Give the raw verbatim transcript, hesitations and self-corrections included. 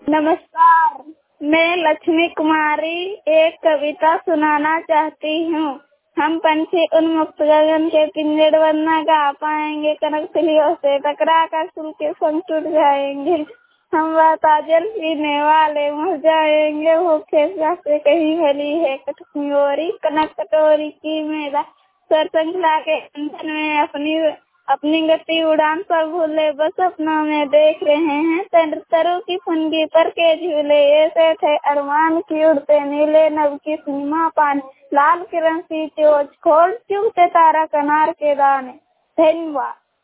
नमस्कार, मैं लक्ष्मी कुमारी एक कविता सुनाना चाहती हूँ। हम पंछी उन्मुक्त गगन के पिंजड़ वरना गा पाएंगे, कनक तिलियों से टकरा कर फूल के संग टूट जाएंगे। हम बहता जल पीने वाले मर जाएंगे, भूखे प्यासे कहीं भली है कटोरी, कनक कटोरी की मेरा सर संखला के अंधन में अपनी अपनी गति उड़ान पर भूले, बस अपना में देख रहे हैं तर, तरु की फुनगी पर के झूले। ऐसे थे अरमान की उड़ते नीले नभ की सीमा पान, लाल किरण सी चोच खोल चुगते तारा कनार के दाने। धन्यवाद।